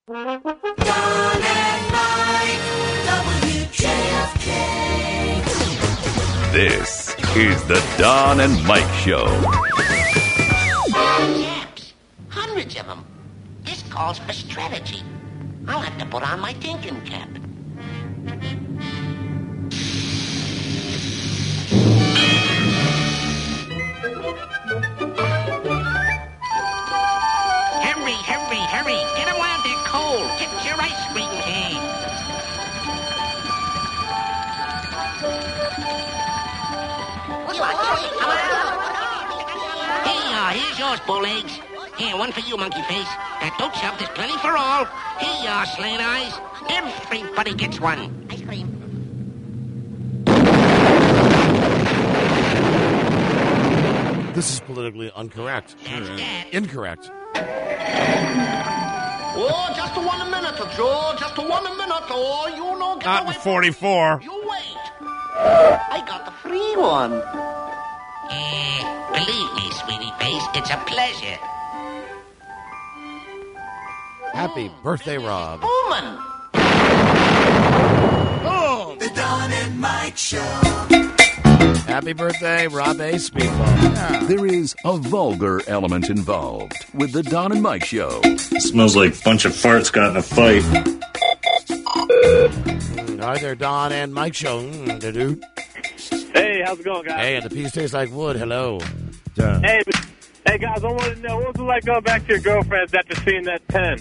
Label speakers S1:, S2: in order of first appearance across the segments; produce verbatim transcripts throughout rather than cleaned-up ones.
S1: Don and Mike, W J F K.
S2: This is the Don and Mike Show.
S3: Chaps, hundreds of them. This calls for strategy. I'll have to put on my thinking cap. Hurry, hurry, hurry. Get them while they're cold. Get your ice cream cake. You want candy? Come on. Hey, uh, here's yours, Bowlegs. Here, one for you, Monkey Face. Uh, don't shove, there's plenty for all. Here you are, Slant Eyes. Everybody gets one. Ice cream.
S4: This is politically incorrect.
S3: That's that.
S4: Incorrect.
S5: Oh, just a one minute, Joe. Just a one minute. Oh, you know. Get
S6: Not
S5: away
S6: in forty-four.
S5: You wait. I got the free one.
S3: Uh, believe me, sweetie face, it's a pleasure.
S4: Happy birthday, Rob.
S5: Woman.
S4: Oh!
S1: The Don and Mike Show.
S4: Happy birthday, Rob A. Speedball.
S2: There is a vulgar element involved with the Don and Mike Show.
S7: Smells like a bunch of farts got in a fight.
S4: Mm, Hi there, Don and Mike Show. Mm, the dude.
S8: Hey, how's it going, guys?
S4: Hey, and the piece tastes like wood. Hello.
S8: Hey, hey, guys, I wanted to know, what was it like going back to your girlfriends after seeing that ten?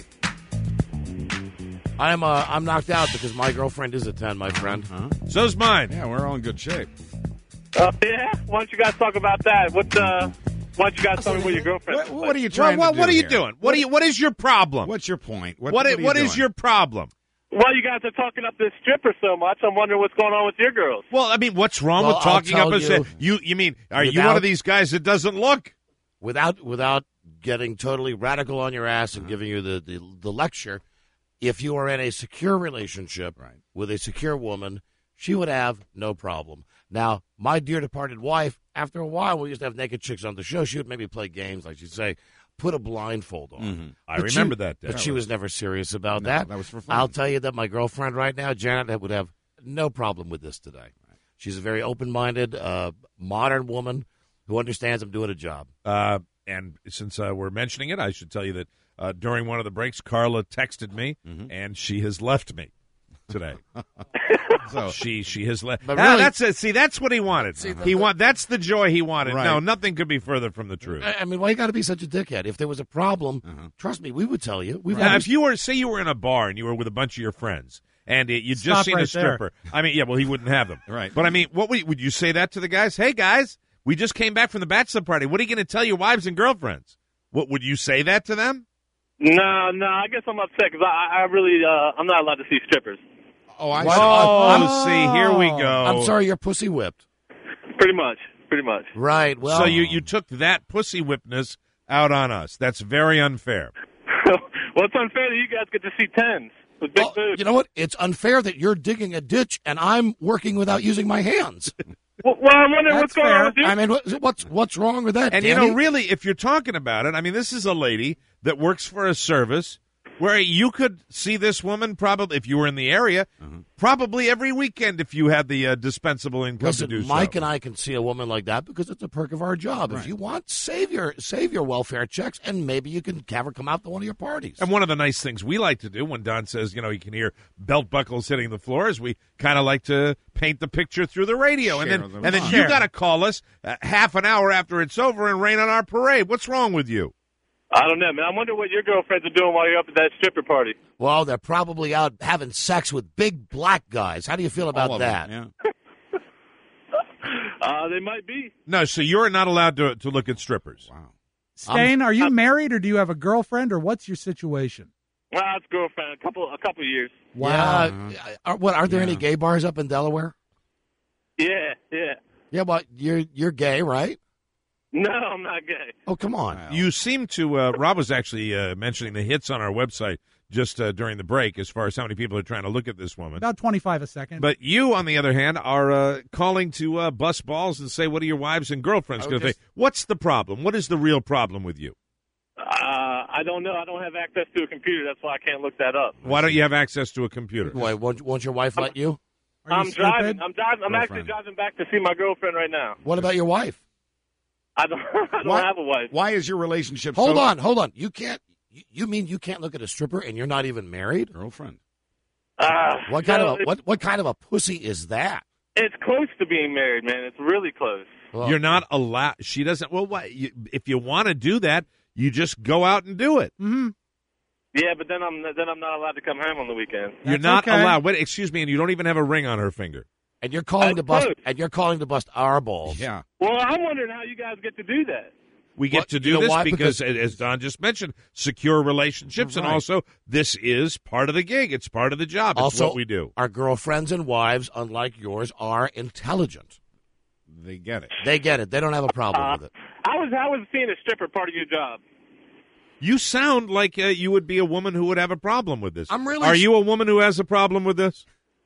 S4: I'm uh, I'm knocked out because my girlfriend is a ten, my friend.
S6: So's mine.
S9: Yeah, we're all in good shape.
S8: Uh, yeah? Why don't you guys talk about that? What, uh, why don't you guys tell me what your girlfriend
S9: What,
S8: is
S9: what are you
S6: Well,
S9: trying
S6: what,
S9: to do
S6: what are you
S9: here?
S6: doing? What are you? What is your problem?
S9: What's your point? What,
S6: What i-
S9: what, are you
S6: what is
S9: doing?
S6: your problem?
S8: Well, you guys are talking up this stripper so much, I'm wondering what's going on with your girls.
S6: Well, I mean, what's wrong
S4: Well,
S6: with talking
S4: I'll
S6: up
S4: tell
S6: and say
S4: you,
S6: you? You mean are you
S4: without-
S6: one of these guys that doesn't look?
S4: Without without getting totally radical on your ass and giving you the, the, the lecture, if you are in a secure relationship
S9: Right.
S4: with a secure woman, she would have no problem. Now, my dear departed wife, after a while, we used to have naked chicks on the show. She would maybe play games, like she'd say, put a blindfold on.
S9: Mhm.
S6: I
S4: But
S6: remember
S4: she,
S6: that.
S4: But
S6: Day.
S4: she was never serious about
S9: No,
S4: that.
S9: that was for fun.
S4: I'll tell you that my girlfriend right now, Janet, would have no problem with this today. She's a very open-minded, uh, modern woman who understands I'm doing a job.
S6: Uh, and since uh, we're mentioning it, I should tell you that uh, during one of the breaks, Carla texted me,
S9: Mm-hmm.
S6: and she has left me today.
S9: So,
S6: she she has left.
S4: But
S6: Ah,
S4: really-
S6: that's it. See, that's what he wanted. he want that's the joy he wanted.
S9: Right.
S6: No, nothing could be further from the truth.
S4: I, I mean, why you got to be such a dickhead? If there was a problem,
S9: Uh-huh.
S4: trust me, we would tell you. We've
S6: Now,
S4: had
S6: if you were, say, you were in a bar and you were with a bunch of your friends, and it, you'd just
S10: Stop
S6: seen
S10: right
S6: a stripper. I mean, yeah, well, he wouldn't have them,
S9: Right.
S6: But I mean, what would, would you say that to the guys? Hey, guys, we just came back from the bachelor party. What are you going to tell your wives and girlfriends? What would you say that to them?
S8: No, no, I guess I'm upset because I, I really, uh, I'm not allowed to see strippers.
S9: oh, I
S4: Why-
S9: see.
S6: Oh, see, here we go.
S4: I'm sorry, you're pussy whipped.
S8: Pretty much, pretty much.
S4: Right. Well,
S6: so you, you took that pussy whipness out on us. That's very unfair.
S8: Well, it's unfair that you guys get to see tens with big
S4: well,
S8: boobs.
S4: you know what? It's unfair that you're digging a ditch and I'm working without using my hands.
S8: Well, well, I'm wondering what's
S10: That's
S8: going
S10: fair.
S8: on with you.
S4: I mean, what- what's what's wrong with that?
S6: And, you
S4: Danny?
S6: know, really, if you're talking about it, I mean, this is a lady that works for a service where you could see this woman probably, if you were in the area, probably every weekend if you had the uh, dispensable income
S4: Listen,
S6: to do
S4: Mike
S6: so.
S4: and I can see a woman like that because it's a perk of our job. If you want, save your save your welfare checks, and maybe you can have her come out to one of your parties.
S6: And one of the nice things we like to do when Don says, you know, he can hear belt buckles hitting the floor is we kind of like to paint the picture through the radio. And
S9: Share
S6: then
S9: them
S6: and then
S9: on.
S6: you
S10: Share.
S6: got to call us uh, half an hour after it's over and rain on our parade. What's wrong with you?
S8: I don't know, man. I wonder what your girlfriends are doing while you're up at that stripper party.
S4: Well, they're probably out having sex with big black guys. How do you feel about
S9: All of
S4: that?
S9: them, yeah.
S8: Uh, they might be.
S6: No, so you're not allowed to to look at strippers.
S9: Wow.
S10: Stain, are you married or do you have a girlfriend or what's your situation?
S8: Well, it's girlfriend. A couple, a couple years.
S4: Yeah. Are, what are there
S9: Yeah.
S4: any gay bars up in Delaware?
S8: Yeah, yeah.
S4: Yeah, but you're you're gay, right?
S8: No, I'm not gay.
S4: Oh, come on.
S9: Wow.
S6: You seem to. Uh, Rob was actually uh, mentioning the hits on our website just uh, during the break, as far as how many people are trying to look at this woman.
S10: About twenty-five a second.
S6: But you, on the other hand, are uh, calling to uh, bust balls and say, "What are your wives and girlfriends
S4: I
S6: going
S4: would
S6: to
S4: just-
S6: think?" What's the problem? What is the real problem with you?
S8: Uh, I I don't know. I don't have access to a computer. That's why I can't look that up.
S6: Why don't you have access to a computer?
S4: Why, won't, won't your wife let you?
S10: Are you
S8: I'm
S10: stupid?
S8: driving. I'm driving. I'm actually
S9: Girlfriend.
S8: driving back to see my girlfriend right now.
S4: What about your wife?
S8: I don't. I don't
S9: Why-
S8: have a wife.
S9: Why is your relationship
S4: Hold
S9: so...
S4: on, hold on. You can't. You, you mean you can't look at a stripper and you're not even married?
S9: Girlfriend.
S8: Uh,
S4: What kind
S8: no,
S4: of a, what what kind of a pussy is that?
S8: It's close to being married, man. It's really close.
S4: Well,
S6: You're not allowed. She doesn't. Well, what, you, if you want to do that, you just go out and do it.
S10: Mm-hmm.
S8: Yeah, but then I'm then I'm not allowed to come home on the weekend.
S6: You're
S10: That's
S6: not
S10: okay.
S6: allowed. Wait, excuse me, and you don't even have a ring on her finger.
S4: and you're calling
S8: I
S4: to bust
S8: could.
S4: and you're calling to bust our balls.
S9: Yeah.
S8: Well, I'm wondering how you guys get to do that.
S6: We get
S4: What-
S6: to
S4: you
S6: do
S4: know
S6: this
S4: why?
S6: because,
S4: Because-
S6: as Don just mentioned, secure relationships, and
S9: Right.
S6: also this is part of the gig. It's part of the job. It's
S4: Also,
S6: what we do.
S4: our girlfriends and wives, unlike yours, are intelligent.
S9: They get it.
S4: They get it. They don't have a problem
S8: Uh,
S4: with it.
S8: How was how was seeing a stripper part of your job?
S6: You sound like uh, you would be a woman who would have a problem with this.
S4: I'm really
S6: Are
S4: s-
S6: you a woman who has a problem with this?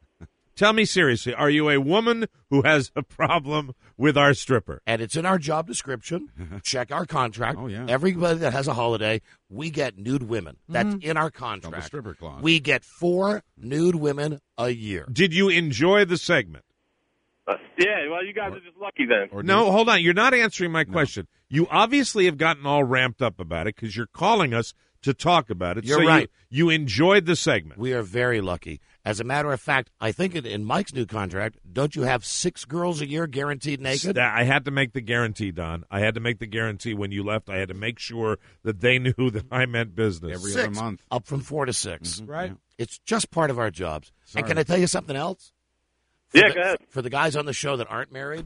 S6: Tell me seriously. Are you a woman who has a problem with our stripper?
S4: And it's in our job description. Check our contract.
S9: Oh, yeah.
S4: Everybody that has a holiday, we get nude women. That's in our
S9: Called the
S4: contract.
S9: stripper clause.
S4: We get four nude women a year.
S6: Did you enjoy the segment?
S8: Uh, yeah, well, you guys are just lucky then.
S9: Or do
S6: No,
S9: you-
S6: hold on. You're not answering my question. You obviously have gotten all ramped up about it because you're calling us to talk about it.
S4: You're
S6: so
S4: right.
S6: You, you enjoyed the segment.
S4: We are very lucky. As a matter of fact, I think in, in Mike's new contract, don't you have six girls a year guaranteed naked?
S6: That- I had to make the guarantee, Don. I had to make the guarantee when you left. I had to make sure that they knew that I meant business.
S9: Every
S4: Six,
S9: other month.
S4: up from four to 6
S10: Right?
S4: It's just part of our jobs.
S9: Sorry.
S4: And can I tell you something else? For
S8: Yeah,
S4: the,
S8: go ahead.
S4: For the guys on the show that aren't married,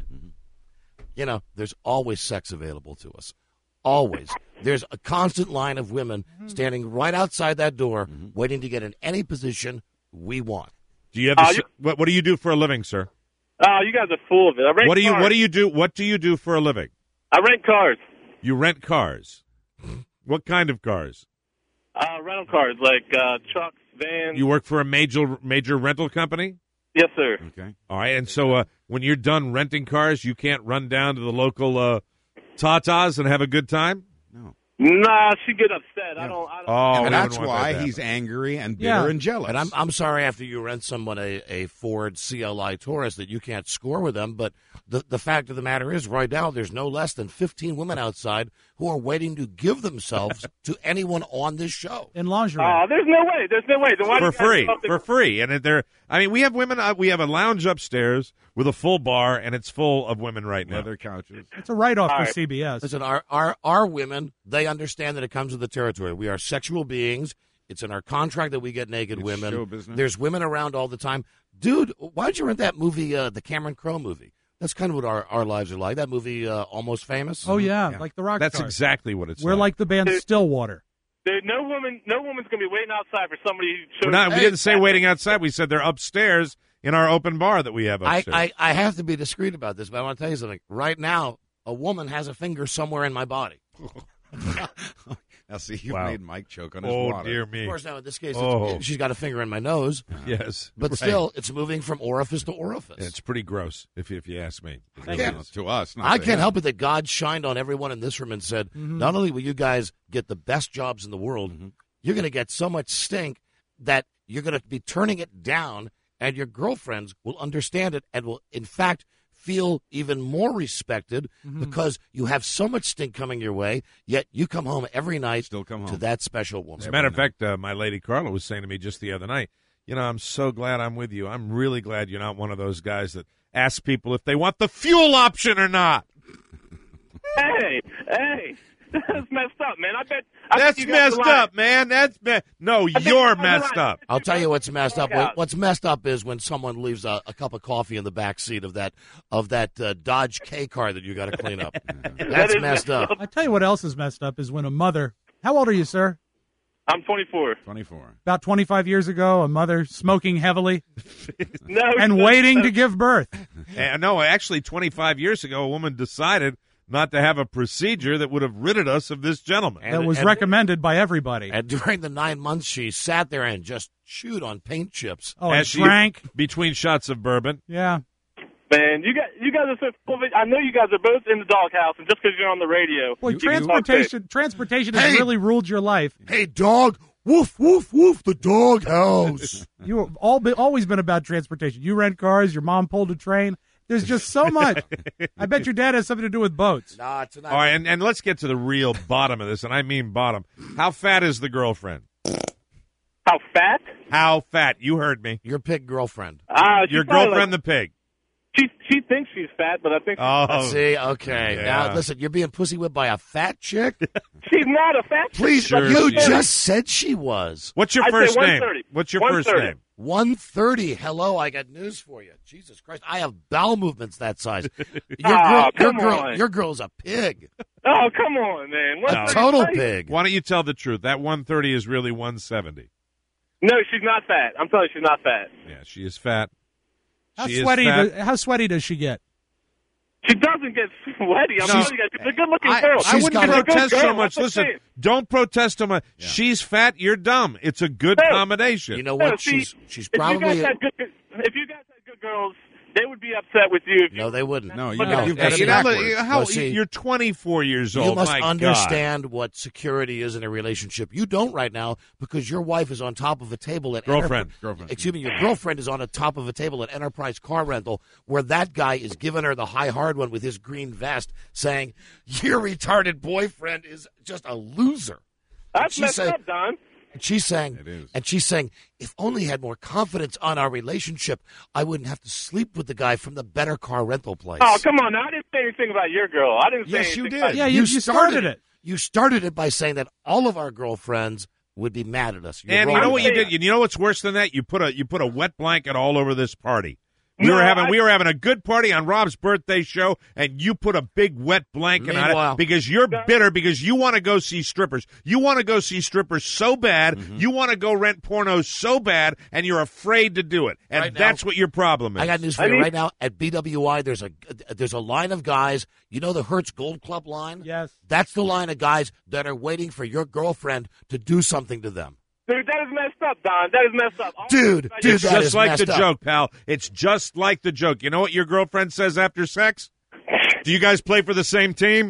S4: you know, there's always sex available to us. Always. There's a constant line of women standing right outside that door waiting to get in any position we want.
S6: Do you have? The,
S8: Uh,
S6: s-
S8: you-
S6: what, what do you do for a living, sir?
S8: Oh, you guys are full of it. I rent
S6: What do you
S8: cars.
S6: What do you do? What do you do for a living?
S8: I rent cars.
S6: You rent cars. What kind of cars?
S8: Uh, rental cars, like uh, trucks, vans.
S6: You work for a major major rental company.
S8: Yes, sir.
S9: Okay.
S6: All right, and so uh, when you're done renting cars, you can't run down to the local uh, Tatas and have a good time.
S9: No.
S8: Nah, she get upset. I don't. I don't.
S6: Oh, we
S9: and that's
S6: wouldn't want
S9: why
S6: that to
S9: he's
S6: happen.
S9: angry and bitter
S10: Yeah.
S9: and jealous.
S4: And I'm I'm sorry after you rent someone a, a Ford C L I Taurus that you can't score with them, but the the fact of the matter is right now there's no less than fifteen women outside who are waiting to give themselves to anyone on this show.
S10: In lingerie.
S8: Uh, there's no way. There's no way. Then why do
S6: for
S8: you guys
S6: free,
S8: go up there-
S6: for free, and they're. I mean, we have women. Uh, we have a lounge upstairs with a full bar, and it's full of women right now.
S9: leather couches.
S10: It's a write-off
S8: All
S10: for
S8: right.
S10: C B S.
S4: Listen, our, our our women, they understand that it comes with the territory. We are sexual beings. It's in our contract that we get naked
S9: It's
S4: women.
S9: show business.
S4: There's women around all the time. Dude, why'd you rent that movie, uh, the Cameron Crowe movie? That's kind of what our, our lives are like. That movie, uh, Almost Famous.
S10: Oh yeah,
S9: Yeah.
S10: like the rock
S6: That's
S10: stars.
S6: exactly what it's.
S10: We're like the band Stillwater.
S8: Dude, no woman, no woman's gonna be waiting outside for somebody who
S6: We're
S8: shows.
S6: not. We
S4: Hey,
S6: didn't say waiting outside. We said they're upstairs in our open bar that we have
S4: I,
S6: upstairs.
S4: I, I have to be discreet about this, but I want to tell you something. Right now, a woman has a finger somewhere in my body.
S9: Now, see, you
S6: Wow.
S9: made Mike choke on his
S6: oh
S9: water.
S6: dear
S4: Of
S6: me.
S4: course, now in this case,
S6: Oh.
S4: it's, she's got a finger in my nose,
S6: Yes,
S4: but
S6: right.
S4: still, it's moving from orifice to orifice.
S6: it's pretty gross if if you ask me. It really
S9: Yeah,
S6: is.
S9: to us. Not
S4: I
S9: to
S4: can't
S9: him.
S4: help it that God shined on everyone in this room and said, not only will you guys get the best jobs in the world, you're going to get so much stink that you're going to be turning it down, and your girlfriends will understand it and will, in fact, feel even more respected because you have so much stink coming your way, yet you come home every night
S9: Still come
S4: to
S9: home.
S4: that special woman.
S6: As a matter of fact, uh, my lady Carla was saying to me just the other night, you know, I'm so glad I'm with you. I'm really glad you're not one of those guys that ask people if they want the fuel option or not.
S8: Hey, hey, that's messed up, man. I bet. I
S6: That's
S8: bet you guys
S6: messed
S8: are lying.
S6: up, man. That's me- no,
S8: bet
S6: you're
S8: you guys are
S6: messed
S8: lying.
S6: up.
S4: I'll tell you what's messed up.
S8: Out.
S4: What's messed up is when someone leaves a, a cup of coffee in the back seat of that of that uh, Dodge K car that you got to clean up. That's
S8: is
S4: messed up.
S10: I tell you what else is messed up is when a mother. How old are you, sir?
S8: I'm twenty-four.
S9: twenty-four.
S10: About twenty-five years ago, a mother smoking heavily
S8: No,
S10: and
S8: no,
S10: waiting
S8: no.
S10: to give birth.
S6: Uh, no, actually, twenty-five years ago, a woman decided not to have a procedure that would have ridded us of this gentleman.
S4: And-
S10: That was
S4: and-
S10: recommended by everybody.
S4: And during the nine months, she sat there and just chewed on paint chips.
S10: Oh,
S6: As
S10: and
S6: she-
S10: drank.
S6: between shots of bourbon.
S10: Yeah.
S8: Man, you guys, you guys are so full of it. I know you guys are both in the doghouse, and just because you're on the radio.
S10: Boy,
S8: you can
S10: transportation
S8: talk
S10: transportation has
S4: Hey.
S10: really ruled your life.
S4: Hey, dog. Woof, woof, woof, the doghouse.
S10: You've all been, always been about transportation. You rent cars. Your mom pulled a train. There's just so much. I bet your dad has something to do with boats.
S4: Nah, it's not.
S6: All right, and, and let's get to the real bottom of this, and I mean bottom. How fat is the girlfriend?
S8: How fat?
S6: How fat? You heard me.
S4: Your pig girlfriend.
S8: Uh, she's
S6: Your
S8: probably
S6: girlfriend,
S8: like-
S6: the pig.
S8: She she thinks she's fat, but I think
S6: Oh,
S4: See, okay.
S6: Yeah.
S4: Now, listen, you're being pussy whipped by a fat chick?
S8: she's not a fat. chick.
S4: Please,
S6: Sure
S4: you
S6: she is.
S4: just said she was.
S6: what's your
S8: I'd say
S6: first name?
S8: one thirty.
S6: What's your
S8: one
S6: first
S8: thirty.
S6: name?
S4: one thirty. Hello, I got news for you. Jesus Christ, I have bowel movements that size. Your
S8: Oh,
S4: girl, your
S8: come
S4: girl,
S8: on.
S4: your girl's a pig.
S8: Oh, come on, man. One
S4: A
S8: thirty
S4: total
S8: crazy.
S4: pig.
S6: Why don't you tell the truth? That one thirty is really one seventy.
S8: No, she's not fat. I'm telling you, she's not fat.
S6: Yeah, she is fat.
S10: How
S6: She is
S10: sweaty?
S6: fat.
S10: Do, how sweaty does she get?
S8: She doesn't get sweaty. I'm
S6: No.
S8: telling you guys, she's a good-looking
S6: I,
S8: girl.
S6: I
S4: She's
S6: wouldn't
S4: got a-
S6: protest
S8: Good
S6: so
S8: girl,
S6: much.
S8: that's what I'm
S6: Listen,
S8: saying.
S6: don't protest so much. She's fat. You're dumb. It's a good
S8: No.
S6: combination.
S4: You know
S8: No,
S4: what?
S8: see,
S4: She's she's
S8: if you
S4: probably.
S8: guys had good, if you guys had good girls, they would be upset with you. If you
S4: No, they wouldn't.
S9: No, you
S8: But
S9: know,
S8: no,
S9: you've
S6: Hey,
S9: got it
S6: you know,
S9: backwards.
S6: how,
S4: Well, see,
S6: you're twenty-four years old.
S4: You must
S6: My God.
S4: understand what security is in a relationship. You don't right now because your wife is on top of a table at
S6: Girlfriend.
S4: Enterpri-
S9: Girlfriend.
S4: Excuse me, your girlfriend is on the top of a table at Enterprise Car Rental, where that guy is giving her the high hard one with his green vest, saying, "Your retarded boyfriend is just a loser."
S8: That's
S4: She
S8: messed
S4: said-
S8: up, Don.
S4: And she's saying,
S9: It is.
S4: and she's saying, if only I had more confidence on our relationship, I wouldn't have to sleep with the guy from the better car rental place.
S8: Oh, come on. Now, I didn't say anything about your girl. I didn't say
S4: Yes,
S8: anything
S4: you did.
S8: about
S10: Yeah, you, you started it.
S4: You started it by saying that all of our girlfriends would be mad at us. You're
S6: And you
S4: wrong
S6: know what you
S4: about
S6: did? You know what's worse than that? You put a you put a wet blanket all over this party. We
S8: No,
S6: were having
S8: I-
S6: we were having a good party on Rob's birthday show, and you put a big wet blanket on
S4: Meanwhile-
S6: it because you're bitter because you want to go see strippers. You want to go see strippers so bad.
S4: Mm-hmm.
S6: You want to go rent pornos so bad, and you're afraid to do it. And
S4: Right now-
S6: that's what your problem is.
S4: I got news for
S8: I
S4: you
S8: need-
S4: right now. At B W I, there's a there's a line of guys. You know the Hertz Gold Club line?
S10: Yes.
S4: That's the line of guys that are waiting for your girlfriend to do something to them.
S8: Dude, that is messed up, Don. That is messed up. All
S4: Dude,
S8: about
S4: dude,
S6: It's
S8: your-
S4: that
S6: just
S4: is
S6: like
S4: messed
S6: the
S4: up.
S6: joke, pal. It's just like the joke. You know what your girlfriend says after sex? Do you guys play for the same team?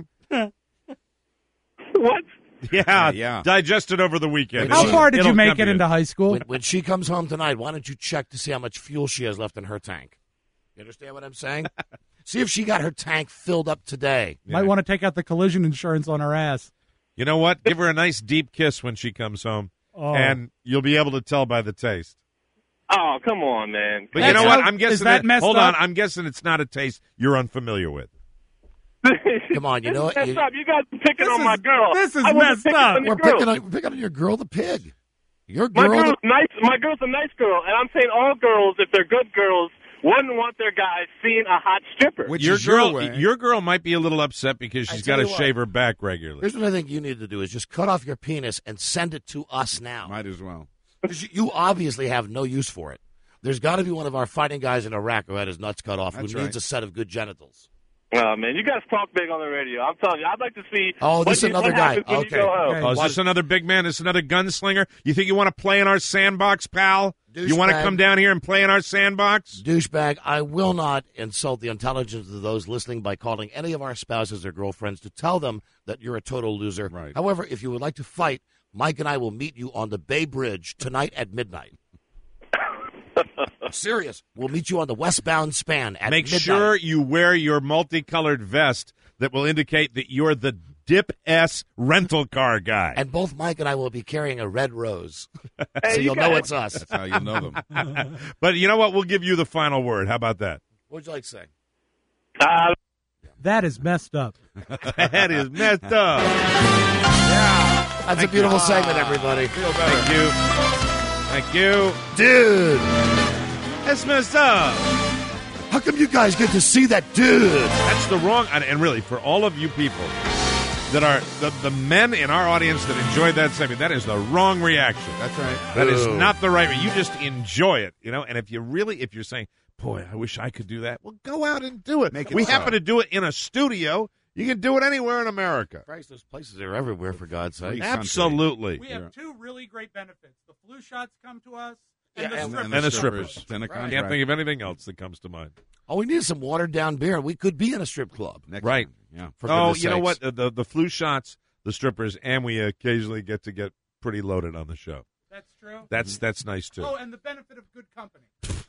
S8: What?
S6: Yeah,
S9: yeah.
S6: Digest it over the weekend.
S10: How
S6: It'll-
S10: far did
S6: it'll
S10: you make
S6: come
S10: it
S6: to
S10: into high school?
S4: When, when she comes home tonight, why don't you check to see how much fuel she has left in her tank? You understand what I'm saying? See if she got her tank filled up today.
S10: Might want to take out the collision insurance on her ass.
S6: You know what? Give her a nice deep kiss when she comes home,
S10: Oh.
S6: and you'll be able to tell by the taste.
S8: Oh, come on, man.
S6: But
S10: That's
S6: you know what?
S10: how-
S6: I'm guessing
S10: is that messed
S6: hold
S10: up?
S6: on. I'm guessing it's not a taste you're unfamiliar with.
S4: Come on, you
S8: This
S4: know
S8: is
S4: what?
S8: messed
S4: You-
S8: up. You guys are picking
S10: This
S8: on my
S10: is-
S8: girl.
S10: this is
S8: I wasn't
S10: messed
S8: picking
S10: up.
S8: on your
S4: We're
S8: girl.
S4: picking on, we're picking on your girl, the pig. Your
S8: My
S4: girl,
S8: girl's
S4: the,
S8: nice. My girl's a nice girl, and I'm saying all girls, if they're good girls, wouldn't want their guys seeing a hot stripper.
S9: Which
S6: Your
S9: is
S6: girl,
S9: your way.
S6: your girl might be a little upset because
S4: I
S6: she's
S4: tell
S6: got to
S4: you what.
S6: shave her back regularly.
S4: here's what I think you need to do is just cut off your penis and send it to us now.
S9: Might as well.
S4: 'Cause you- you obviously have no use for it. There's got to be one of our fighting guys in Iraq who had his nuts cut off
S9: That's
S4: who needs
S9: right.
S4: a set of good genitals.
S8: Oh, man, you guys talk big on the radio. I'm telling you, I'd like to see.
S4: Oh,
S8: what
S4: this is
S8: you-
S4: another
S8: what
S4: guy.
S8: happens when
S4: Okay.
S8: You go home.
S10: Okay.
S6: Oh, is this another big man? Is this another gunslinger? You think you want to play in our sandbox, pal? You want to
S4: Douchebag.
S6: come down here and play in our sandbox?
S4: Douchebag, I will not insult the intelligence of those listening by calling any of our spouses or girlfriends to tell them that you're a total loser.
S9: Right.
S4: However, if you would like to fight, Mike and I will meet you on the Bay Bridge tonight at midnight. Serious. We'll meet you on the westbound span at
S6: Make
S4: midnight.
S6: sure you wear your multicolored vest that will indicate that you're the Dip S rental car guy.
S4: And both Mike and I will be carrying a red rose.
S8: Hey,
S4: so
S8: you
S4: you'll know
S8: guys-
S4: it's us.
S9: That's how you know them.
S6: But you know what? We'll give you the final word. How about that?
S4: What would you like to say?
S8: Uh,
S10: That is messed up.
S6: That is messed up.
S4: That's a beautiful segment, everybody.
S6: Thank you. Thank you.
S4: Dude,
S6: That's messed up.
S4: how come you guys get to see that dude?
S6: That's the wrong, and, and really, for all of you people that are the, the men in our audience that enjoyed that segment, that is the wrong reaction.
S9: That's right.
S6: That is
S4: Ooh.
S6: not the right way. You just enjoy it, you know. And if you really, if you're saying, "Boy, I wish I could do that," well, go out and do it.
S9: Make it
S6: we
S9: so.
S6: happen to do it in a studio. You can do it anywhere in America.
S4: Christ, those places are everywhere, for God's sake.
S9: Free
S6: Absolutely.
S10: We have two really great benefits. The flu shots come to us,
S4: Yeah,
S10: and the
S4: and-
S10: strippers.
S6: And the strippers.
S9: Then a
S4: Right.
S6: I can't
S9: contract.
S6: think of anything else that comes to mind.
S4: All we need is some watered down beer, and we could be in a strip club.
S11: Next
S6: Right.
S11: time. Yeah.
S4: For
S6: Oh,
S4: goodness
S6: you know
S4: sakes.
S6: what? The, the the flu shots, the strippers, and we occasionally get to get pretty loaded on the show.
S10: That's true.
S6: That's that's nice too.
S10: Oh, and the benefit of good company.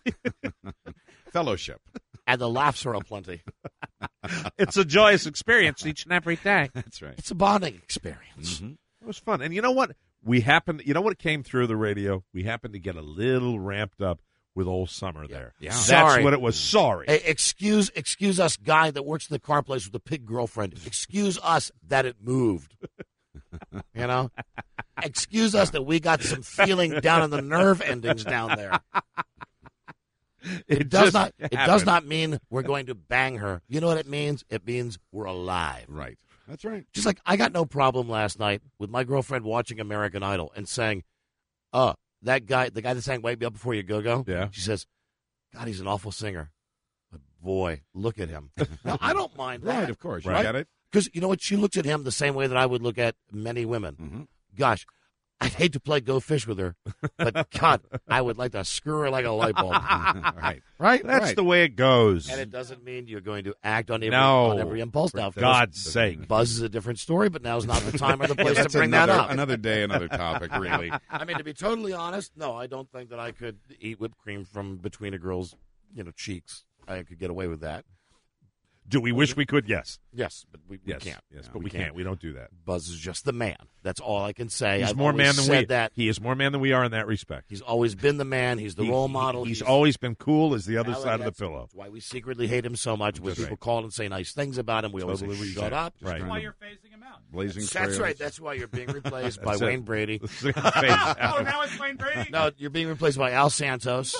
S11: Fellowship.
S4: And the laughs are aplenty.
S6: It's a joyous experience each and every day.
S11: That's right.
S4: It's a bonding experience.
S11: Mm-hmm.
S6: It was fun. And you know what? We happened, you know what came through the radio? We happened to get a little ramped up with old Summer there.
S11: Yeah.
S6: That's
S4: Sorry.
S6: what it was. Sorry.
S4: Hey, excuse, excuse us, guy that works in the car place with a pig girlfriend. Excuse us that it moved. You know, excuse us that we got some feeling down in the nerve endings down there. It,
S6: It
S4: does
S6: just
S4: not. It does
S6: happened.
S4: not mean we're going to bang her. You know what it means? It means we're alive.
S11: Right. That's right.
S4: Just like I got no problem last night with my girlfriend watching American Idol and saying, "Uh, that guy, the guy that sang 'Wake Me Up Before You Go Go."
S6: Yeah.
S4: She says, "God, he's an awful singer, but boy, look at him." Now, I don't mind that.
S11: Right, of course. You
S6: Right.
S11: get it?
S4: Because you know what? She looks at him the same way that I would look at many women.
S11: Mm-hmm.
S4: Gosh, I'd hate to play Go Fish with her, but God, I would like to screw her like a light bulb.
S11: Right.
S4: Right?
S6: That's
S11: Right.
S6: the way it goes.
S4: And it doesn't mean you're going to act on every,
S6: No.
S4: on every impulse. Now, of
S6: For
S4: course,
S6: God's sake.
S4: Buzz is a different story, but now's not the time or the
S11: Yeah,
S4: place to
S11: that's
S4: bring
S11: another,
S4: that up.
S11: another day, another topic, really.
S4: I mean, to be totally honest, no, I don't think that I could eat whipped cream from between a girl's, you know, cheeks. I could get away with that.
S6: Do we wish we could? Yes.
S4: Yes, but we, we
S6: Yes.
S4: can't.
S6: Yes,
S4: No,
S6: but we can't. We don't do that.
S4: Buzz is just the man. That's all I can say.
S6: He's
S4: I've
S6: more
S4: always
S6: man than
S4: said
S6: we.
S4: that.
S6: He is more man than we are in that respect.
S4: He's always been the man. He's the
S6: He-
S4: role
S6: he-
S4: model.
S6: He's, always been cool as the other
S4: Alan,
S6: side of the
S4: that's-
S6: pillow.
S4: That's why we secretly hate him so much. When
S11: That's
S4: people
S11: right.
S4: call and say nice things about him, we always
S6: Totally
S4: say,
S6: reject.
S4: shut up.
S6: Right.
S10: That's why you're phasing him out.
S11: Blazing
S4: That's
S11: trails.
S4: right. That's why you're being replaced by
S6: That's it.
S4: Wayne Brady.
S10: Oh, now it's Wayne Brady?
S4: No, you're being replaced by Al Santos.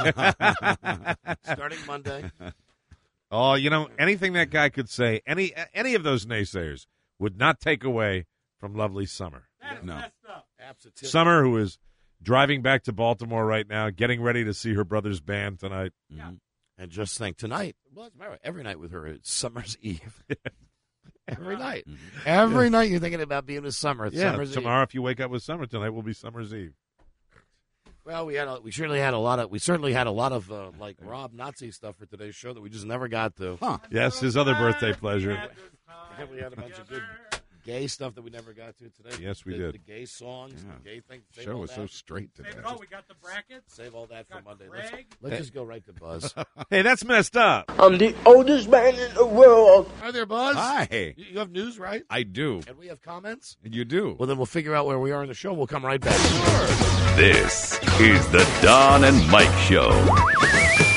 S4: Starting Monday.
S6: Oh, you know, anything that guy could say, any any of those naysayers would not take away from lovely Summer.
S10: That is
S11: No.
S10: messed up.
S4: Absolutely.
S6: Summer, who is driving back to Baltimore right now, getting ready to see her brother's band tonight.
S11: Mhm.
S4: And just think, tonight, well, it's my- every night with her, it's Summer's Eve. Every night. Every night you're thinking about being with Summer. It's
S6: Yeah,
S4: Summer's Eve.
S6: tomorrow if you wake up with Summer, tonight will be Summer's Eve.
S4: Well, we had a, we certainly had a lot of we certainly had a lot of uh, like Rob Nazi stuff for today's show that we just never got to.
S11: Huh.
S6: Yes, his other birthday pleasure.
S4: And we had a bunch of good gay stuff that we never got to today.
S6: Yes, we
S4: the,
S6: did.
S4: The gay songs,
S11: Yeah.
S4: the gay thing. Save
S11: Show
S4: all
S11: was
S4: that.
S11: so straight today.
S10: Save it all. We got the brackets.
S4: Save all that for
S10: Got
S4: Monday. Let's,
S10: Greg.
S4: let's just go right to Buzz.
S6: Hey, that's messed up.
S5: I'm the oldest man in the world.
S4: Hi there, Buzz.
S11: Hi.
S4: You, you have news, right?
S11: I do.
S4: And we have comments.
S11: You do.
S4: Well, then we'll figure out where we are in the show. We'll come right back.
S2: This is the Don and Mike Show.